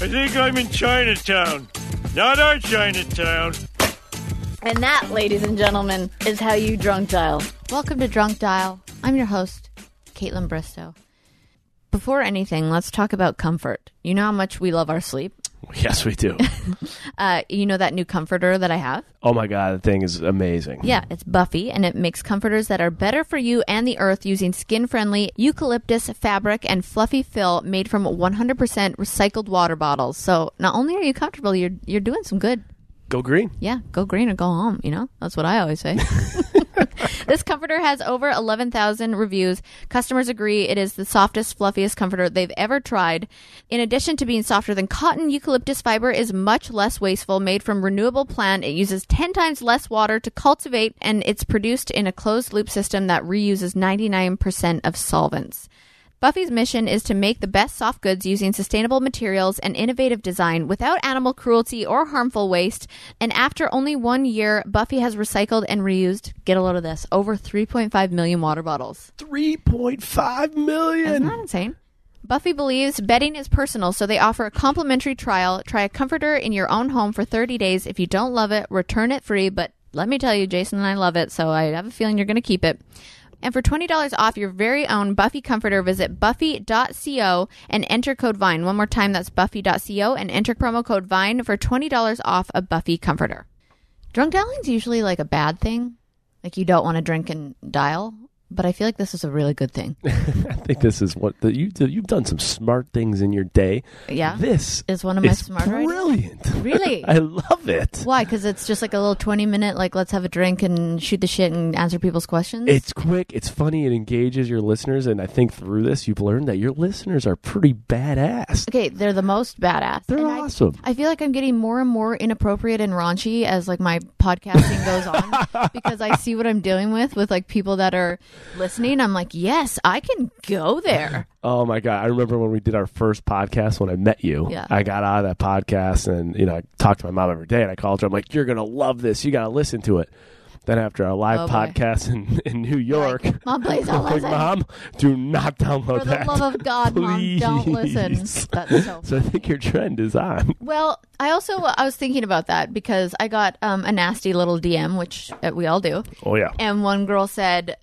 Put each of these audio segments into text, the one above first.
I think I'm in Chinatown. Not our Chinatown. And that, ladies and gentlemen, is how you drunk dial. Welcome to Drunk Dial. I'm your host, Caitlin Bristow. Before anything, let's talk about comfort. You know how much we love our sleep? Yes, we do. You know that new comforter that I have? Oh my God, the thing is amazing. Yeah, it's Buffy, and it makes comforters that are better for you and the earth using skin-friendly eucalyptus fabric and fluffy fill made from 100% recycled water bottles. So not only are you comfortable, you're doing some good. Go green. Yeah, go green or go home, you know? That's what I always say. This comforter has over 11,000 reviews. Customers agree it is the softest, fluffiest comforter they've ever tried. In addition to being softer than cotton, eucalyptus fiber is much less wasteful. Made from renewable plant, it uses 10 times less water to cultivate, and it's produced in a closed-loop system that reuses 99% of solvents. Buffy's mission is to make the best soft goods using sustainable materials and innovative design without animal cruelty or harmful waste. And after only 1 year, Buffy has recycled and reused, get a load of this, over 3.5 million water bottles. 3.5 million! Isn't that insane? Buffy believes bedding is personal, so they offer a complimentary trial. Try a comforter in your own home for 30 days. If you don't love it, return it free. But let me tell you, Jason and I love it, so I have a feeling you're going to keep it. And for $20 off your very own Buffy comforter, visit buffy.co and enter code VINE. One more time, that's buffy.co and enter promo code VINE for $20 off a Buffy comforter. Drunk dialing's usually like a bad thing. Like you don't want to drink and dial. But I feel like this is a really good thing. I think this is what you've done some smart things in your day. Yeah. This is one of my smarter ideas. Brilliant. Really? I love it. Why? Because it's just like a little 20-minute, like, let's have a drink and shoot the shit and answer people's questions? It's quick. It's funny. It engages your listeners. And I think through this, you've learned that your listeners are pretty badass. Okay, they're the most badass. They're awesome. I feel like I'm getting more and more inappropriate and raunchy as, like, my podcasting goes on because I see what I'm dealing with like, people that are listening. I'm like, yes, I can go there. Oh my God. I remember when we did our first podcast when I met you. Yeah. I got out of that podcast and, I talked to my mom every day and I called her. I'm like, you're going to love this. You got to listen to it. Then after our live podcast in New York, like, Mom, please don't listen. Mom, do not download that. For the love of God, please. Mom, don't listen. That's so I think your trend is on. Well, I was thinking about that because I got a nasty little DM, which we all do. Oh, yeah. And one girl said,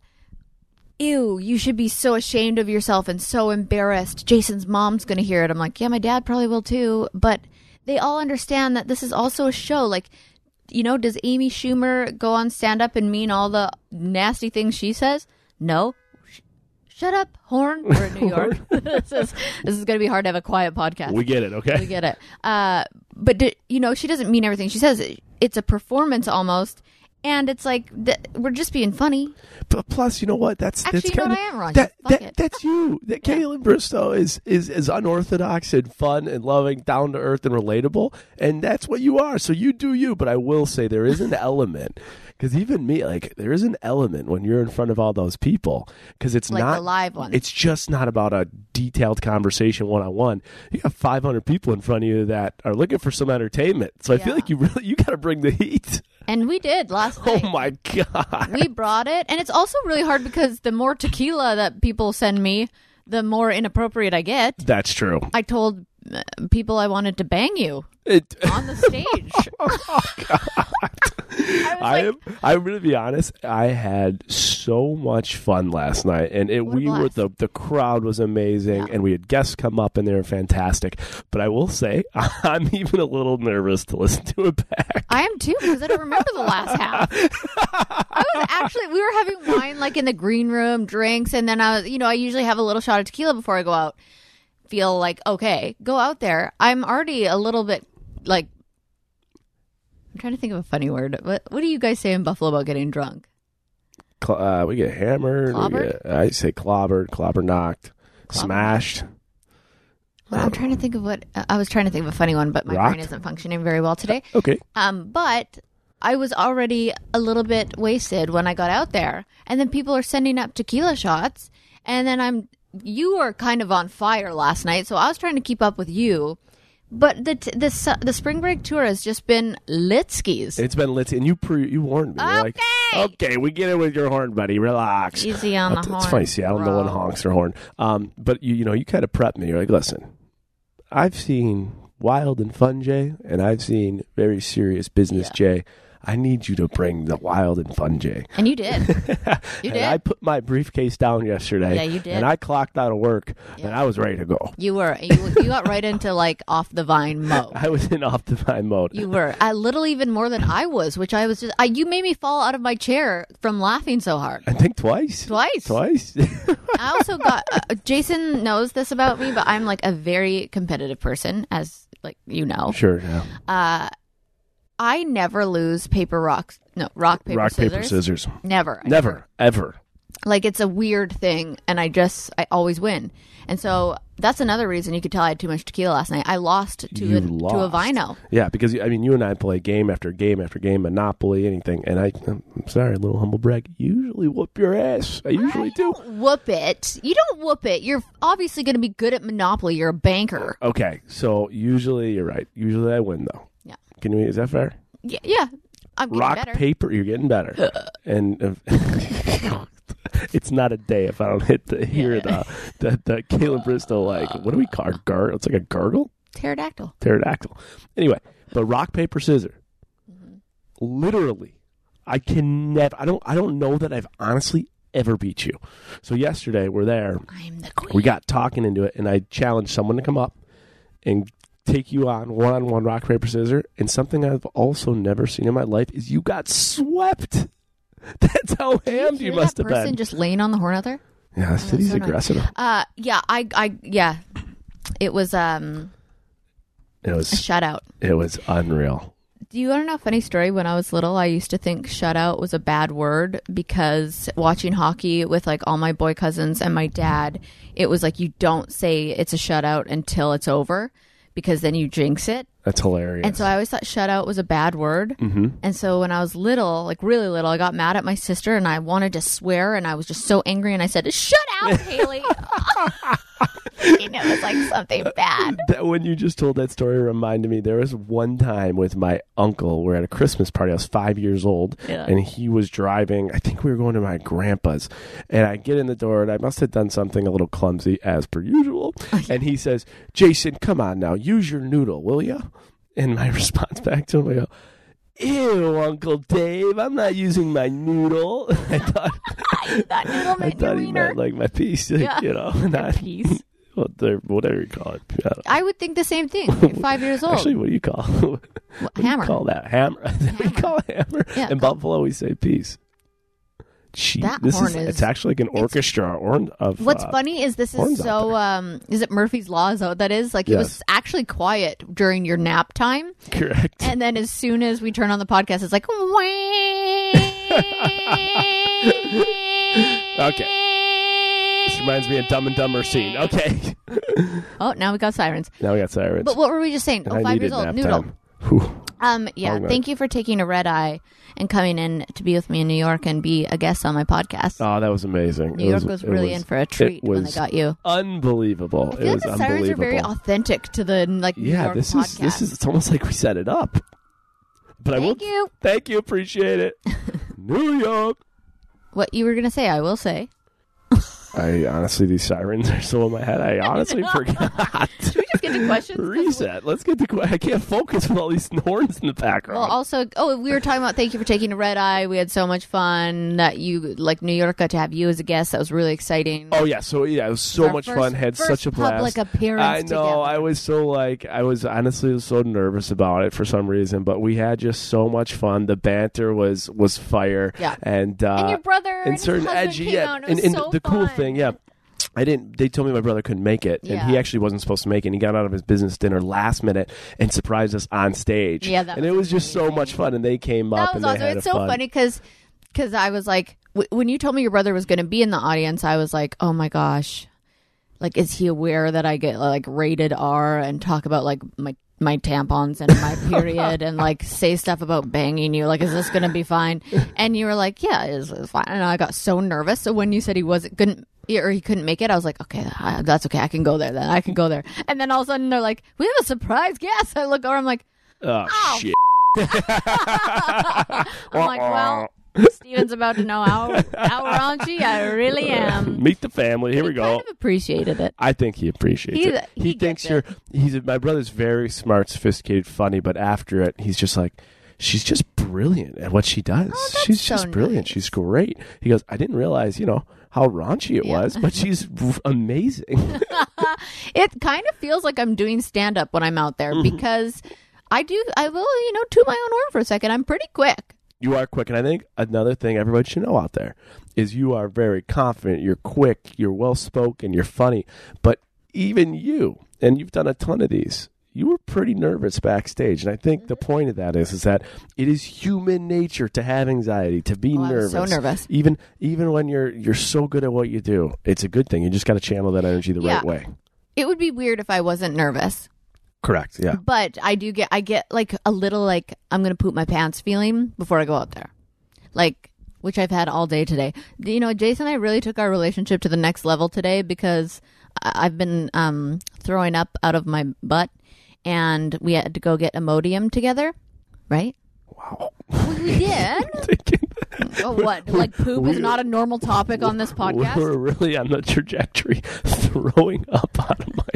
ew, you should be so ashamed of yourself and so embarrassed. Jason's mom's going to hear it. I'm like, yeah, my dad probably will too. But they all understand that this is also a show. Like, does Amy Schumer go on stand up and mean all the nasty things she says? No. Shut up, Horn. We're in New York. This is going to be hard to have a quiet podcast. We get it, okay? We get it. But, she doesn't mean everything she says. It's a performance almost. And it's like, we're just being funny. But plus, you know what? That's I am raunchy. That's you. That Caitlin Bristow is unorthodox and fun and loving, down to earth and relatable, and that's what you are. So you do you. But I will say there is an element, because even me, like there is an element when you're in front of all those people, because it's like not the live one. It's just not about a detailed conversation one-on-one. You have 500 people in front of you that are looking for some entertainment. So I feel like you got to bring the heat. And we did last night. Oh, my God. We brought it. And it's also really hard because the more tequila that people send me, the more inappropriate I get. That's true. I told people I wanted to bang you on the stage. Oh, God. I'm going to be honest. I had so much fun last night. And the crowd was amazing. Yeah. And we had guests come up and they were fantastic. But I will say, I'm even a little nervous to listen to it back. I am too, because I don't remember the last half. We were having wine like in the green room, drinks. And then I usually have a little shot of tequila before I go out. Feel like, okay, go out there. I'm already a little bit like, I'm trying to think of a funny word. What do you guys say in Buffalo about getting drunk? We get hammered. I say clobbered, knocked, smashed. Well, I'm trying to think of I was trying to think of a funny one, but my brain isn't functioning very well today. Okay. But I was already a little bit wasted when I got out there, and then people are sending up tequila shots, and then you were kind of on fire last night, so I was trying to keep up with you. But the spring break tour has just been litskis. It's been lit, and you warned me. You're like, okay, we get it with your horn, buddy. Relax. Easy on the horn. It's funny. See, I don't know what honks or horn. But you kind of prepped me. You're like, listen, I've seen Wild and Fun J, and I've seen Very Serious Business J. I need you to bring the Wild and Fun J. And you did. You did. I put my briefcase down yesterday. Yeah, you did. And I clocked out of work, and I was ready to go. You were. You got right into like off the vine mode. I was in off the vine mode. You were a little even more than I was, which I was just. You made me fall out of my chair from laughing so hard. I think twice. Twice. I also got. Jason knows this about me, but I'm like a very competitive person, as like you know. Sure. Yeah. I never lose rock, paper, scissors. Never, ever. Like it's a weird thing, and I always win. And so that's another reason you could tell I had too much tequila last night. I lost to a vino. Yeah, because I mean, you and I play game after game after game, Monopoly, anything, and I'm sorry, a little humble brag. Usually whoop your ass. I usually do. Whoop it. You don't whoop it. You're obviously going to be good at Monopoly. You're a banker. Okay, so usually you're right. Usually I win though. Yeah. Is that fair? Yeah. I'm getting Rock, better. paper, you're getting better. And it's not a day if I don't hear the Kalen Bristow, like, what do we call it? It's like a gargle? Pterodactyl. Anyway, but rock, paper, scissors. Mm-hmm. Literally, I can never, I don't know that I've honestly ever beat you. So yesterday, we're there. I'm the queen. We got talking into it, and I challenged someone to come up and take you on one-on-one rock, paper, scissors. And something I've also never seen in my life is you got swept. That's how hammed you must have been. Person just laying on the horn out there? Yeah, City's so aggressive. Yeah. It was a shutout. It was unreal. Do you want to know a funny story? When I was little, I used to think shutout was a bad word because watching hockey with like all my boy cousins and my dad, it was like you don't say it's a shutout until it's over because then you jinx it. That's hilarious. And so I always thought shutout was a bad word. Mm-hmm. And so when I was little, like really little, I got mad at my sister and I wanted to swear and I was just so angry and I said, "Shut out, Haley." You know, it's like something bad. When you just told that story, it reminded me, there was one time with my uncle, we're at a Christmas party. I was 5 years old, and he was driving. I think we were going to my grandpa's. And I get in the door, and I must have done something a little clumsy, as per usual. And he says, "Jason, come on now. Use your noodle, will you?" And my response back to him, I go, "Ew, Uncle Dave, I'm not using my noodle." I thought he meant like my piece, you know. Not piece. Whatever you call it. I would think the same thing. You're 5 years old. Actually, what do you call hammer? You call that hammer? We call it hammer. Yeah, in Buffalo, we say piece. It's actually like an orchestra. What's funny is this is so. Is it Murphy's Law? Is that what that is? Like, yes. It was actually quiet during your nap time. Correct. And then as soon as we turn on the podcast, it's like, okay. This reminds me of Dumb and Dumber scene. Okay. Oh, now we got sirens. But what were we just saying? 5 years old. Noodle. Thank you for taking a red eye and coming in to be with me in New York and be a guest on my podcast. Oh, that was amazing. New York was really in for a treat when they got you. Unbelievable. I feel like the sirens are very authentic to the New York podcast. This is it's almost like we set it up. But Thank you. Appreciate it. New York. What you were going to say, I will say. I honestly, these sirens are so in my head. I honestly forgot. Should we just get to questions? Reset. Let's get to questions. I can't focus with all these horns in the background. Well, also, we were talking about thank you for taking a red eye. We had so much fun that New York got to have you as a guest. That was really exciting. Oh, yeah. So, it was so much fun. Had such a blast. Public appearance I know. Together. I was so nervous about it for some reason, but we had just so much fun. The banter was fire. Yeah. And your brother and certain his edgy. Came out. It was and so the fun. cool thing. Yeah. They told me my brother couldn't make it, and he actually wasn't supposed to make it, and he got out of his business dinner last minute and surprised us on stage. Yeah, and it was just so much fun, and they came up and they had It's so funny because I was like, when you told me your brother was going to be in the audience, I was like, oh my gosh, like, is he aware that I get like rated R and talk about like my tampons and my period and like say stuff about banging you? Like, is this going to be fine? And you were like, yeah, it's fine. And I got so nervous. So when you said he couldn't make it, I was like, okay, that's okay. I can go there then. I can go there. And then all of a sudden they're like, we have a surprise guest. I look over, I'm like, oh shit. I'm like, well, Steven's about to know how raunchy I really am. Meet the family. Here we go. Kind of appreciated it. I think he appreciates it. He thinks gets it. My brother's very smart, sophisticated, funny, but after it, he's just like, she's just brilliant at what she does. She's so just brilliant. nice. She's great. He goes, I didn't realize, how raunchy it was, but she's amazing. It kind of feels like I'm doing stand-up when I'm out there because I will, toot my own horn for a second. I'm pretty quick. You are quick, and I think another thing everybody should know out there is you are very confident, you're quick, you're well-spoken, you're funny, but even you, and you've done a ton of these, you were pretty nervous backstage, and I think the point of that is that it is human nature to have anxiety, to be nervous. I was so nervous. Even when you're so good at what you do, it's a good thing. You just got to channel that energy the right way. It would be weird if I wasn't nervous. Correct, yeah. But I get like a little like I'm going to poop my pants feeling before I go out there. Like, which I've had all day today. Jason and I really took our relationship to the next level today because I've been throwing up out of my butt and we had to go get Imodium together, right? Wow. We did. Oh, what? Like poop is not a normal topic on this podcast? We're really on the trajectory throwing up out of my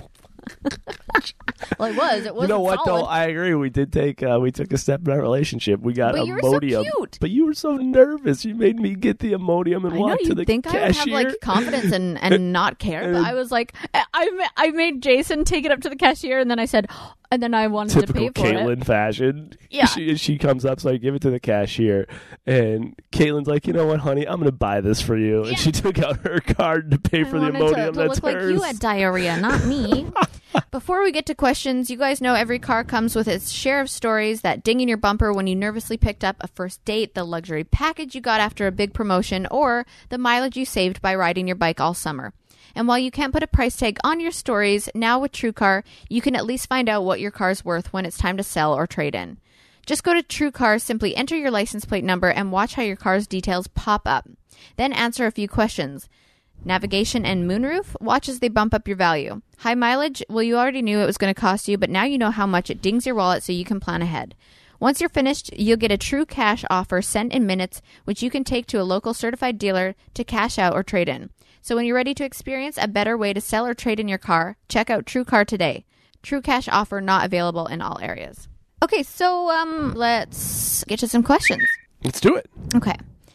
Well, it was. It was. You know what, solid. though? I agree. We did we took a step in our relationship. We got But you were so Imodium. cute. But you were so nervous. You made me get the Imodium and walk to the think cashier. I would have like confidence and not care, but I was like, I made Jason take it up to the cashier, and then I said, and then I wanted Typical to pay for Caitlin it. fashion. Yeah. She comes up, so I give it to the cashier, and Caitlin's like, you know what, honey, I'm going to buy this for you. And she took out her card to pay for the Imodium. To That's look hers. like you had diarrhea, not me. Before we get to questions, you guys know every car comes with its share of stories. That ding in your bumper when you nervously picked up a first date, the luxury package you got after a big promotion, or the mileage you saved by riding your bike all summer. And while you can't put a price tag on your stories, now with TrueCar, you can at least find out what your car's worth when it's time to sell or trade in. Just go to TrueCar, simply enter your license plate number, and watch how your car's details pop up. Then answer a few questions. Navigation and moonroof? Watch as they bump up your value. High mileage? Well, you already knew it was going to cost you, but now you know how much it dings your wallet so you can plan ahead. Once you're finished, you'll get a true cash offer sent in minutes, which you can take to a local certified dealer to cash out or trade in. So when you're ready to experience a better way to sell or trade in your car, check out TrueCar today. True cash offer not available in all areas. Okay, so let's get to some questions. Let's do it. Okay.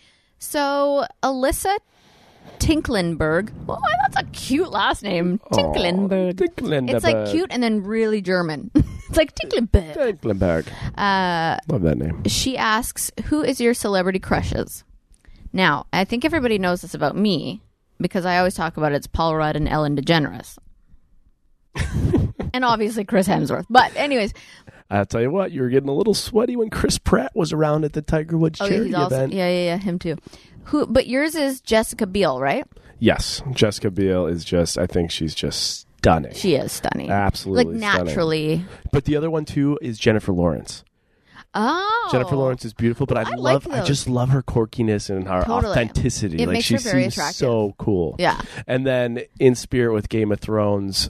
So Alyssa Tinklenberg. Well, that's a cute last name. Tinklenberg. Tinklenberg. It's like cute and then really German. It's like Tinklenberg. Tinklenberg. Love that name. She asks, who is your celebrity crushes? Now, I think everybody knows this about me because I always talk about it's Paul Rudd and Ellen DeGeneres. And obviously Chris Hemsworth. But anyways. I'll tell you what, you were getting a little sweaty when Chris Pratt was around at the Tiger Woods charity event. Yeah, him too. But yours is Jessica Biel, right? Yes, Jessica Biel is I think she's just stunning. She is stunning. Absolutely like naturally. Stunning. But the other one too is Jennifer Lawrence. Oh. Jennifer Lawrence is beautiful, but I just love her quorkiness and her authenticity. It makes her very seems attractive. So cool. Yeah. And then in spirit with Game of Thrones,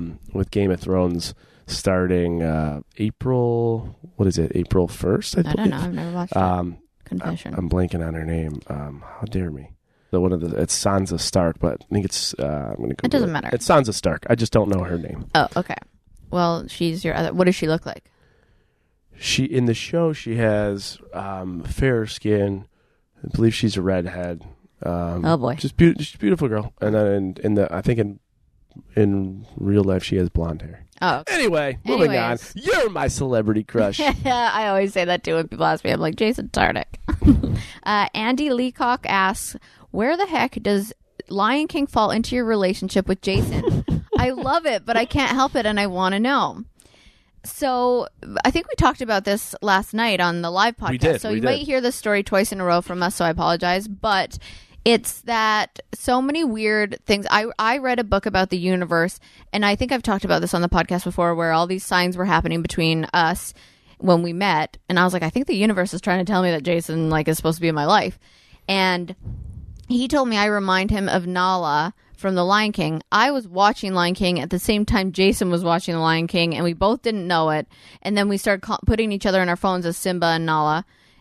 starting April, what is it? April 1st, I don't know. I've never watched it. Confession. I'm blanking on her name. How dare me? It's Sansa Stark, but I think it's I'm going to. It doesn't matter. It's Sansa Stark. I just don't know her name. Oh, okay. Well, she's your other. What does she look like? In the show she has fair skin. I believe she's a redhead. Oh boy, just beautiful girl. And then I think in real life she has blonde hair. Oh, okay. Anyway, moving on. You're my celebrity crush. I always say that too when people ask me. I'm like, Jason Tardik. Andy Leacock asks, where the heck does Lion King fall into your relationship with Jason? I love it, but I can't help it, and I want to know. So I think we talked about this last night on the live podcast. We did. So you might hear this story twice in a row from us, so I apologize. But it's that so many weird things. I read a book about the universe, and I think I've talked about this on the podcast before, where all these signs were happening between us when we met. And I was like, I think the universe is trying to tell me that Jason is supposed to be in my life. And he told me I remind him of Nala from The Lion King. I was watching Lion King at the same time Jason was watching The Lion King, and we both didn't know it. And then we started putting each other in our phones as Simba and Nala.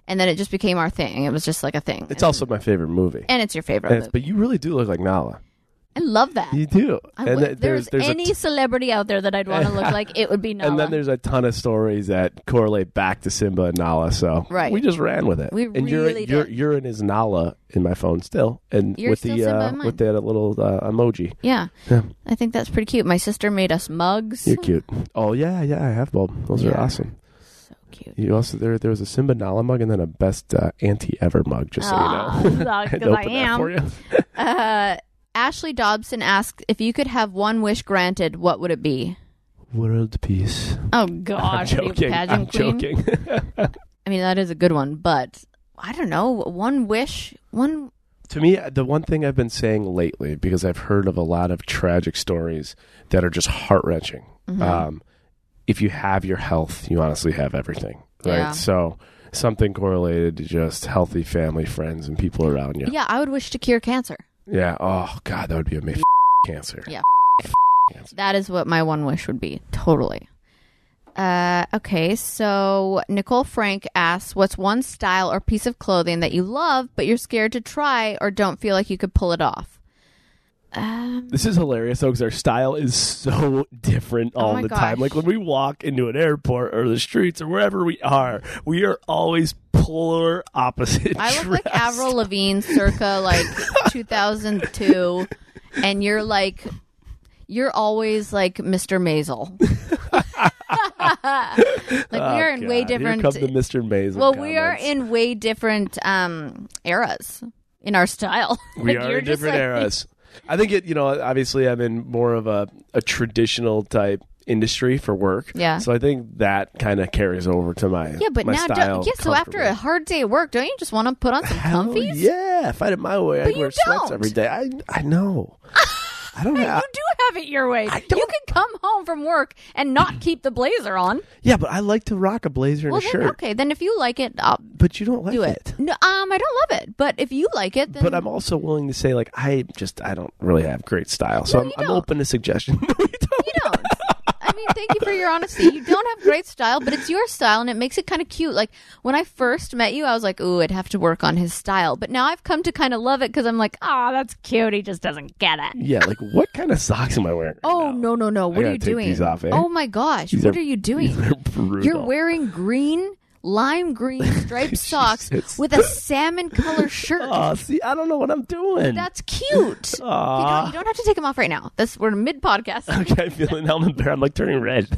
And then it just became our thing. It was just like a thing. It's also my favorite movie. And it's your favorite movie. But you really do look like Nala. I love that. You do. If there's any celebrity out there that I'd want to look like, it would be Nala. And then there's a ton of stories that correlate back to Simba and Nala. So we just ran with it. And you're in his Nala in my phone still, and you're with still the Simba in mine. with that little emoji. Yeah. I think that's pretty cute. My sister made us mugs. You're cute. Oh yeah, I have both. Those are awesome. Cute. You also there was a Simba Nala mug and then a best auntie ever mug. Just so you know, because I am. For you. Ashley Dobson asked if you could have one wish granted, what would it be? World peace. Oh gosh, I'm joking. pageant queen? Joking. I mean, that is a good one, but I don't know. One wish, one. To me, the one thing I've been saying lately, because I've heard of a lot of tragic stories that are just heart-wrenching. Mm-hmm. If you have your health, you honestly have everything, right? Yeah. So something correlated to just healthy family, friends, and people around you. Yeah, I would wish to cure cancer. Yeah. Oh, God, that would be amazing. Cancer. Yeah. Cancer. That is what my one wish would be. Totally. Okay, so Nicole Frank asks, what's one style or piece of clothing that you love, but you're scared to try or don't feel like you could pull it off? This is hilarious, though, because our style is so different all the time. Like when we walk into an airport or the streets or wherever we are always polar opposite. I look like Avril Lavigne circa like 2002, and you're always like Mr. Maisel. We are in way different. Here come the Mr. Maisel. Well, comments. we are in way different eras in our style. We are in different eras. I think obviously I'm in more of a traditional type industry for work. Yeah. So I think that kind of carries over to my but my now style. so after a hard day at work, don't you just want to put on some comfies? Yeah, if I did my way, I'd wear sweats every day. I know. I don't have. You do have it your way. You can come home from work and not keep the blazer on. Yeah, but I like to rock a blazer and a shirt. Okay, then if you like it, but you don't like it. No, I don't love it. But if you like it, then... But I'm also willing to say, like, I don't really have great style, so I'm open to suggestion. You don't. I mean, thank you for your honesty. You don't have great style, but it's your style, and it makes it kind of cute. Like, when I first met you, I was like, ooh, I'd have to work on his style. But now I've come to kind of love it because I'm like, that's cute. He just doesn't get it. Yeah, like, what kind of socks am I wearing right now? No. What are you doing? These off, eh? Oh, my gosh. What are you doing? You're wearing lime green striped socks with a salmon color shirt. Oh, see, I don't know what I'm doing. That's cute. You don't have to take them off right now. We're mid podcast. Okay, I'm feeling now I'm like turning red.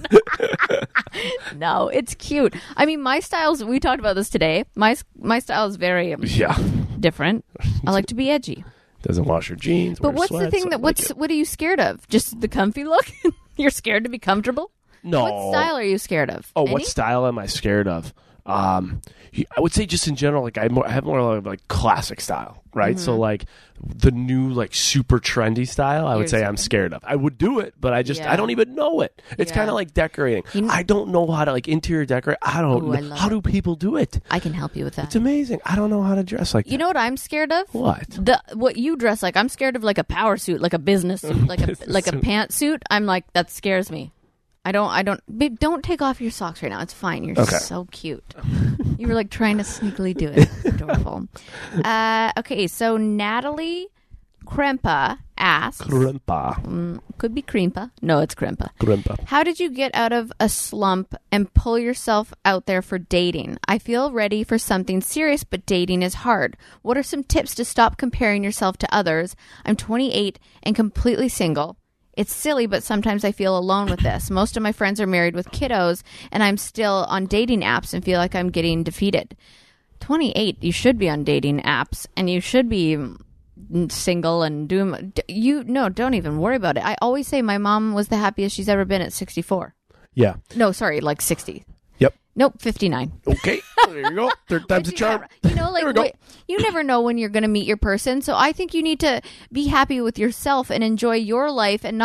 No, it's cute. I mean, my style's, we talked about this today. My style is very different. I like to be edgy. Doesn't wash your jeans. But what's the thing what are you scared of? Just the comfy look? You're scared to be comfortable? No. What style are you scared of? Oh, what style am I scared of? I would say just in general, like I have more like classic style, right? Mm-hmm. So like the new like super trendy style, I would say I'm scared of. I would do it, but I don't even know it. It's kind of like decorating. I don't know how to like interior decorate. I don't know. How do people do it? I can help you with that. It's amazing. I don't know how to dress like that. You know what I'm scared of? What? What you dress like. I'm scared of like a power suit, like a business suit, like a pantsuit. I'm like, that scares me. Babe, don't take off your socks right now. It's fine. You're so cute. You were like trying to sneakily do it. It's adorable. Okay, so Natalie Krempa asks. Could be Krempa. No, it's Krempa. How did you get out of a slump and pull yourself out there for dating? I feel ready for something serious, but dating is hard. What are some tips to stop comparing yourself to others? I'm 28 and completely single. It's silly, but sometimes I feel alone with this. Most of my friends are married with kiddos, and I'm still on dating apps and feel like I'm getting defeated. 28, you should be on dating apps, and you should be single and doing... don't even worry about it. I always say my mom was the happiest she's ever been at 64. Yeah. No, sorry, like 60. Yep. Nope, 59. Okay, there you go. Third time's a charm. You never know when you're going to meet your person. So I think you need to be happy with yourself and enjoy your life and not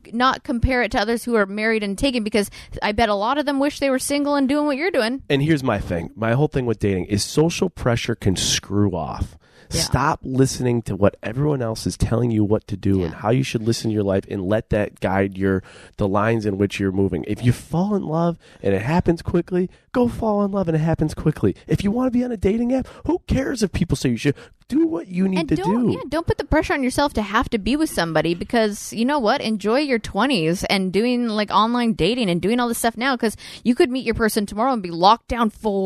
not compare it to others who are married and taken, because I bet a lot of them wish they were single and doing what you're doing. And here's my thing. My whole thing with dating is social pressure can screw off. Yeah. Stop listening to what everyone else is telling you what to do and how you should listen to your life, and let that guide the lines in which you're moving. If you fall in love and it happens quickly, go fall in love and it happens quickly. If you want to be on a dating app, who cares if people say you should? Do what you need to do. Yeah, don't put the pressure on yourself to have to be with somebody, because you know what? Enjoy your 20s and doing like online dating and doing all this stuff now, because you could meet your person tomorrow and be locked down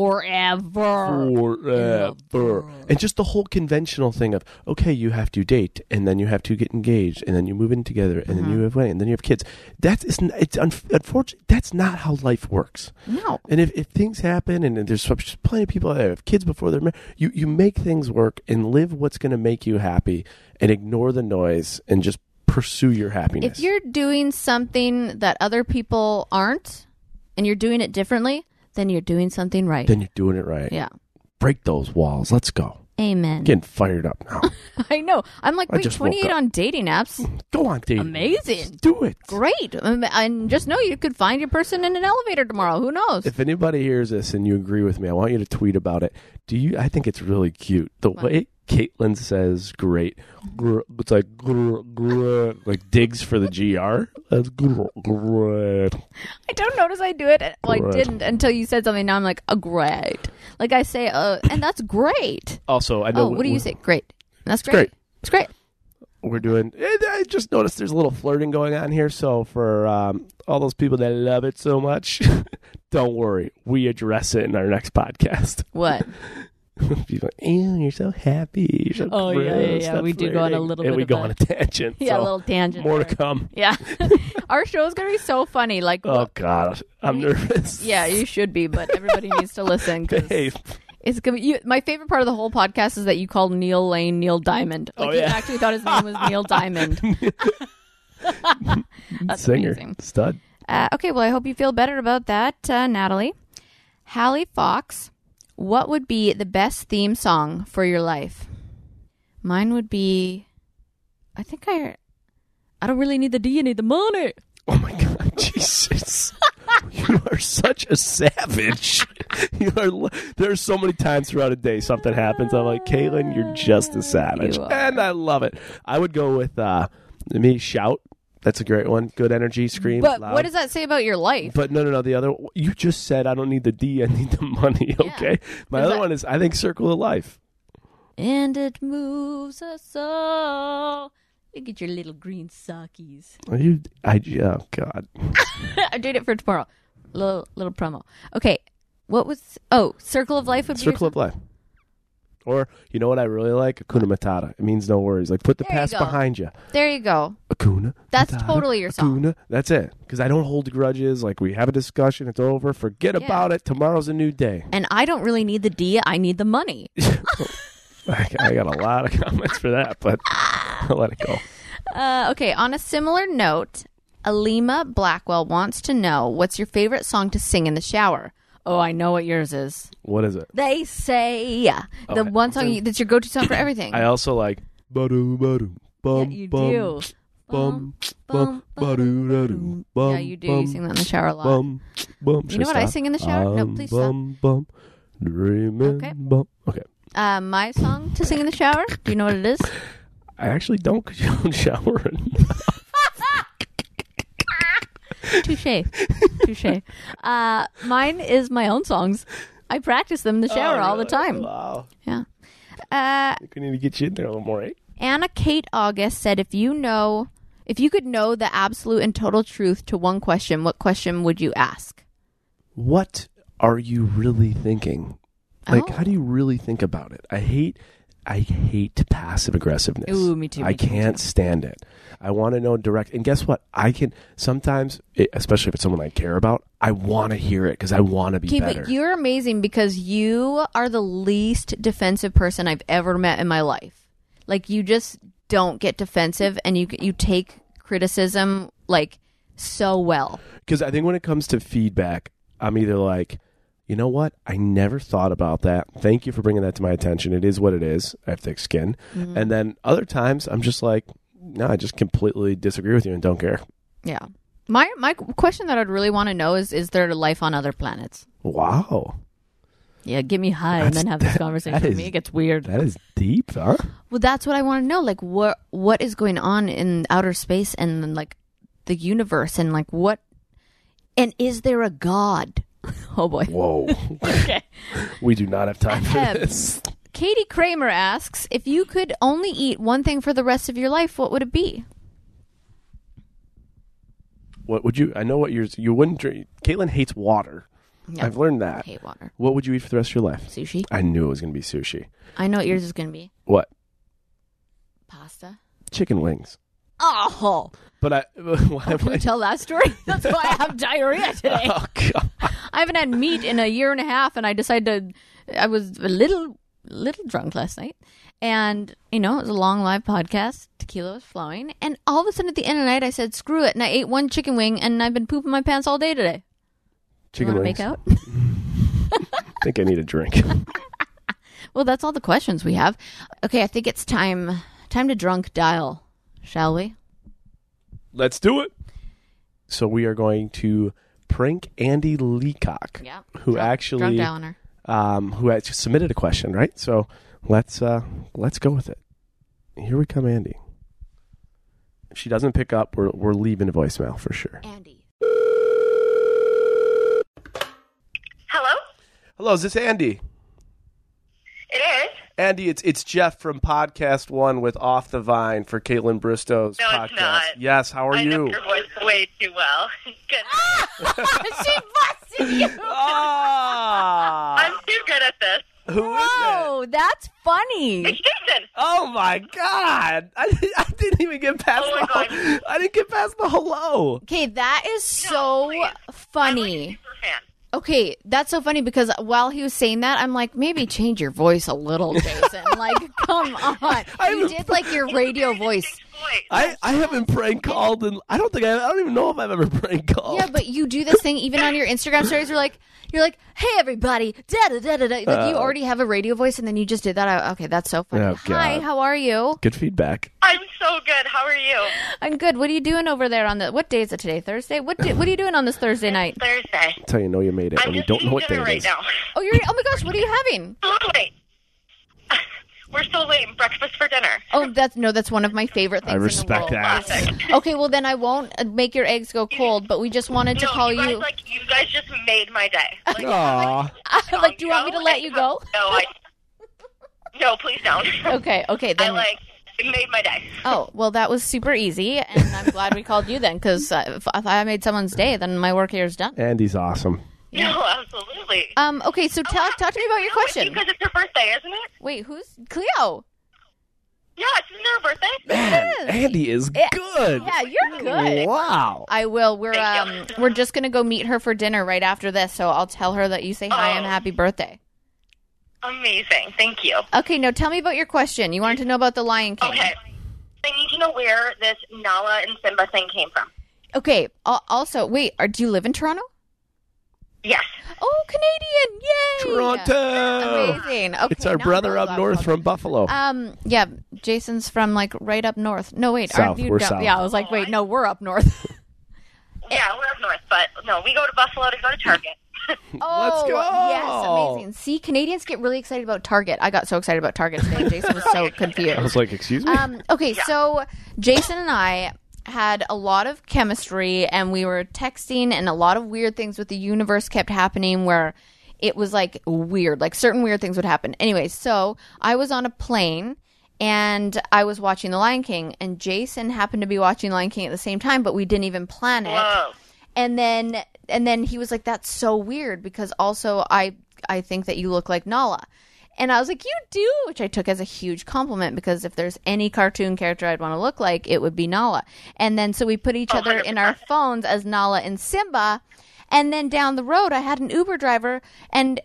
forever. And just the whole conventional thing of, okay, you have to date, and then you have to get engaged, and then you move in together, and then you have wedding, and then you have kids. It's unfortunate. That's not how life works. No. And if things happen, and there's just plenty of people out there who have kids before they're married, you make things work and live what's going to make you happy, and ignore the noise and just pursue your happiness. If you're doing something that other people aren't, and you're doing it differently, then you're doing something right. Then you're doing it right. Yeah. Break those walls. Let's go. Amen. Getting fired up now. I know. I'm like, wait, just woke 28 up. on dating apps? Go on dating. Amazing. Just do it. Great. And just know you could find your person in an elevator tomorrow. Who knows? If anybody hears this and you agree with me, I want you to tweet about it. I think it's really cute. The way Caitlin says great. It's like like digs for the GR. That's great. I don't notice I do it. Well, I didn't until you said something. Now I'm like, great. Like I say, and that's great. Also, I know. What do you say? Great. That's great. great. It's great. We're doing. I just noticed there's a little flirting going on here. So for all those people that love it so much, don't worry. We address it in our next podcast. What? People, ew, you're so happy. You're so gross. Yeah. We do go on a little bit. And we of go on a tangent. Yeah, so a little tangent. More there. to come. Yeah. Our show is going to be so funny. Like, oh God, I'm nervous. Yeah, you should be, but everybody needs to listen. Hey. It's gonna be, my favorite part of the whole podcast is that you called Neil Lane Neil Diamond. Like, you actually thought his name was Neil Diamond. That's singer, amazing. stud. Okay, well, I hope you feel better about that, Natalie. Hallie Fox, what would be the best theme song for your life? Mine would be, I don't really need the D, I need the money. Oh my God, Jesus. You are such a savage. There's so many times throughout a day something happens. I'm like, Caitlin, you're just a savage. And I love it. I would go with me, Shout. That's a great one. Good energy, scream. But loud. what does that say about your life? But no. The other, you just said, I don't need the D, I need the money. Okay. My other one is, I think, Circle of Life. And it moves us all. Look at your little green sockies. Oh God. I'm doing it for tomorrow. Little promo. Okay. What was... Circle of Life would be... Circle of Life. Or, you know what I really like? Hakuna Matata. It means no worries. Like, put the past behind you. There you go. Hakuna That's Matata, totally your song. Hakuna. That's it. Because I don't hold grudges. Like, we have a discussion. It's over. Forget about it. Tomorrow's a new day. And I don't really need the D. I need the money. I got a lot of comments for that, but I'll let it go. Okay, on a similar note, Alima Blackwell wants to know, what's your favorite song to sing in the shower? Oh, I know what yours is. What is it? They Say. The one song that's your go-to song for everything. I also like Badu Badu Bum. Yeah, you bum, do. Bum bum Badu Dadu Bum. Yeah, you do. You sing that in the shower a lot. Bum bum. You know what I sing in the shower? No, please stop. Bum bum. Dreaming. Okay. Bum. Okay. My song to sing in the shower? Do you know what it is? I actually don't, because you don't shower enough. Touche. Mine is my own songs. I practice them in the shower all the time. Wow. Yeah. We need to get you in there a little more, eh? Anna Kate August said, if you could know the absolute and total truth to one question, what question would you ask? What are you really thinking? Like, how do you really think about it? I hate passive aggressiveness. Ooh, me too. I can't stand it. I want to know direct. And guess what? I can sometimes, especially if it's someone I care about, I want to hear it because I want to be better. But you're amazing because you are the least defensive person I've ever met in my life. Like, you just don't get defensive, and you take criticism like so well. Because I think when it comes to feedback, I'm either like, you know what? I never thought about that. Thank you for bringing that to my attention. It is what it is. I have thick skin. Mm-hmm. And then other times I'm just like, no, I just completely disagree with you and don't care. Yeah. My question that I'd really want to know is there life on other planets? Wow. Yeah, get me high and then have this conversation with me. It gets weird. That is deep, huh? Well, that's what I want to know. Like, what is going on in outer space and like the universe and like what? And is there a god? Oh boy. Whoa. Okay. We do not have time for this. Katie Kramer asks, if you could only eat one thing for the rest of your life, what would it be? What would you? I know what you wouldn't drink. Caitlin hates water. Yeah, I've learned that. I hate water. What would you eat for the rest of your life? Sushi. I knew it was going to be sushi. I know what yours is going to be. What? Pasta. Chicken wings. Oh. But Can we tell that story? That's why I have diarrhea today. Oh, God. I haven't had meat in a year and a half, and I decided I was a little drunk last night. And, it was a long live podcast. Tequila was flowing. And all of a sudden at the end of the night, I said, screw it. And I ate one chicken wing, and I've been pooping my pants all day today. Chicken you wings. Make out? I think I need a drink. Well, that's all the questions we have. Okay, I think it's time to drunk dial, shall we? Let's do it. So we are going to prank Andy Leacock, who actually drunk dialer. Who actually submitted a question, right? So let's go with it. Here we come, Andy. If she doesn't pick up, we're leaving a voicemail for sure. Andy. Hello, is this Andy? It is. Andy, it's Jeff from Podcast One with Off the Vine for Caitlin Bristow's podcast. No, it's not. Yes, how are you? I know your voice way too well. Good. She busted you. Ah! I'm too good at this. Who is it? Oh, that's funny. It's Jason. Oh my God! I didn't even get past. Oh my God. I didn't get past the hello. Okay, that is so please. funny. I'm like a super fan. Okay, that's so funny because while he was saying that, I'm like, maybe change your voice a little, Jason. Like, come on. You did like your radio voice. I haven't prank called, and I don't even know if I've ever prank called. Yeah, but you do this thing even on your Instagram stories. You're like, hey everybody, da da da da da. Like you already have a radio voice, and then you just did that. Okay, that's so funny. Oh, Hi, God. how are you? Good feedback. I'm so good. How are you? I'm good. What are you doing over there on what day is it today? Thursday? What are you doing on this Thursday night? Thursday. That's how you know you made it I'm when you just don't know what day dinner it right is. now. Oh, oh my gosh, what are you having? So late. We're so late. Breakfast for dinner. Oh, that's one of my favorite things. I respect in the world. that. Okay, well then I won't make your eggs go cold, but we just wanted to call you guys just made my day. Like, Aw. Like, do you want me to let you go? No, please don't. Okay, then. It made my day. Oh, well, that was super easy, and I'm glad we called you then, because if I made someone's day, then my work here is done. Andy's awesome. Yeah. No, absolutely. Okay, so talk to me about your question. Because it's your birthday, isn't it? Wait, who's Cleo? Yeah, it's her birthday. Man, is. Andy is good. Yeah, you're good. Wow. I will. We're Thank you. we're just gonna go meet her for dinner right after this, so I'll tell her that you say hi and Oh. happy birthday. Amazing. Thank you. Okay, now tell me about your question. You wanted to know about the Lion King. Okay. I need to know where this Nala and Simba thing came from. Okay. Also, wait. Do you live in Toronto? Yes. Oh, Canadian! Yay! Toronto. Amazing. Okay, It's our now brother I up know north about- from Buffalo. Yeah, Jason's from like right up north. No, wait, South. aren't you We're down? south. Yeah, I was like, wait, no, we're up north. Yeah, we're up north, but no, we go to Buffalo to go to Target. Oh, Let's go. yes, amazing. See, Canadians get really excited about Target. I got so excited about Target today. Jason was so confused. I was like, excuse me? Okay, so Jason and I had a lot of chemistry, and we were texting, and a lot of weird things with the universe kept happening where it was like weird, like certain weird things would happen. Anyway, so I was on a plane and I was watching The Lion King, and Jason happened to be watching Lion King at the same time, but we didn't even plan it. Whoa. And then he was like, that's so weird because also I think that you look like Nala. And I was like, you do, which I took as a huge compliment because if there's any cartoon character I'd want to look like, it would be Nala. And then so we put each other in our phones as Nala and Simba. And then down the road, I had an Uber driver, and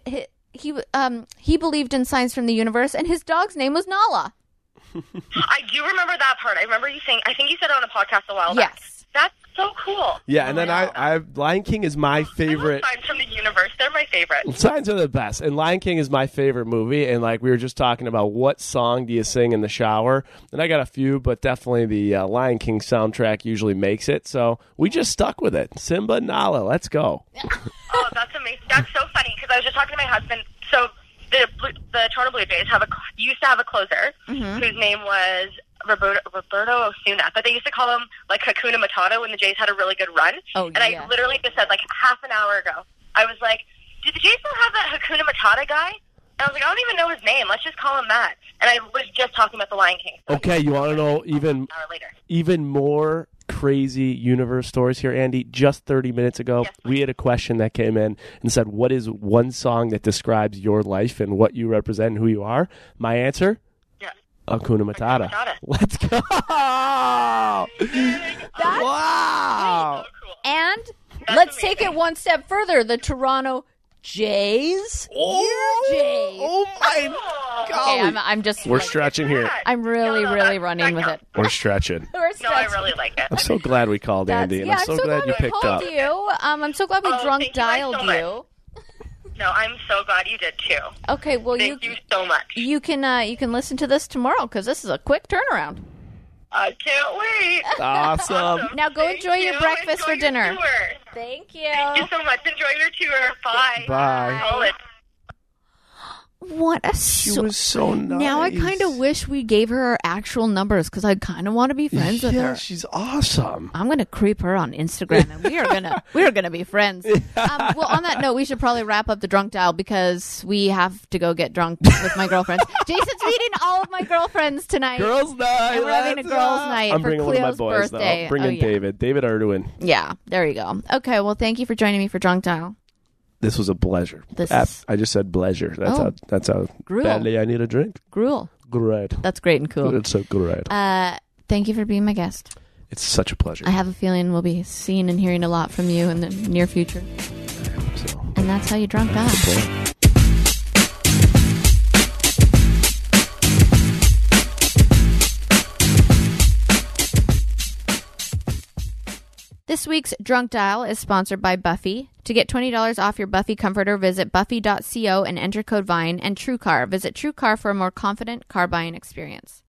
he believed in signs from the universe, and his dog's name was Nala. I do remember that part. I remember you saying, I think you said it on a podcast a while back. Yes. That's so cool. Yeah, and then I Lion King is my favorite. Signs from the universe. They're my favorite. Signs are the best, and Lion King is my favorite movie. And like we were just talking about, what song do you sing in the shower? And I got a few, but definitely the Lion King soundtrack usually makes it. So we just stuck with it. Simba Nala, let's go. Oh, that's amazing. That's so funny because I was just talking to my husband. So the Toronto Blue Jays used to have a closer whose name was Roberto Osuna, but they used to call him like Hakuna Matata when the Jays had a really good run. I literally just said like half an hour ago, I was like, "Do the Jays still have that Hakuna Matata guy?" And I was like, "I don't even know his name. Let's just call him that." And I was just talking about the Lion King. So okay, you want to know even more crazy universe stories here, Andy? Just 30 minutes ago, we had a question that came in and said, "What is one song that describes your life and what you represent and who you are?" My answer. Hakuna Matata. Let's go! Wow! So cool. And That's let's amazing. take it one step further. The Toronto Jays. Oh, Jays. oh my God! Okay, I'm just. We're stretching here. I'm really running with it. We're stretching. We're No, I stretching. really like it. I'm so glad we called Andy, and I'm so glad you we picked called up. you. I'm so glad we Oh, drunk thank you guys dialed so much. you. No, I'm so glad you did too. Okay, well Thank you so much. you can listen to this tomorrow because this is a quick turnaround. I can't wait. Awesome. Now go Thank enjoy your you. breakfast Enjoy for dinner. your tour. Thank you. Thank you so much. Enjoy your tour. Bye. Bye. Solid. What a She was so nice. Now I kind of wish we gave her our actual numbers because I kind of want to be friends with her. She's awesome. I'm gonna creep her on Instagram, and we are gonna be friends. Well, on that note, we should probably wrap up the drunk dial because we have to go get drunk with my girlfriends. Jason's meeting all of my girlfriends tonight. Girls' night. And we're having a let's girls' go. night I'm for bringing one of my Cleo's boys, birthday. though. Bringing yeah. David Arduin. Yeah, there you go. Okay, well, thank you for joining me for drunk dial. This was a pleasure. I just said pleasure. That's how Gruel. badly I need a drink. Gruel. Great. That's great and cool. It's so great. Thank you for being my guest. It's such a pleasure. I have a feeling we'll be seeing and hearing a lot from you in the near future. So, And that's how you drunk dial. This week's Drunk Dial is sponsored by Buffy. To get $20 off your Buffy comforter, visit buffy.co and enter code VINE. And TrueCar. Visit TrueCar for a more confident car buying experience.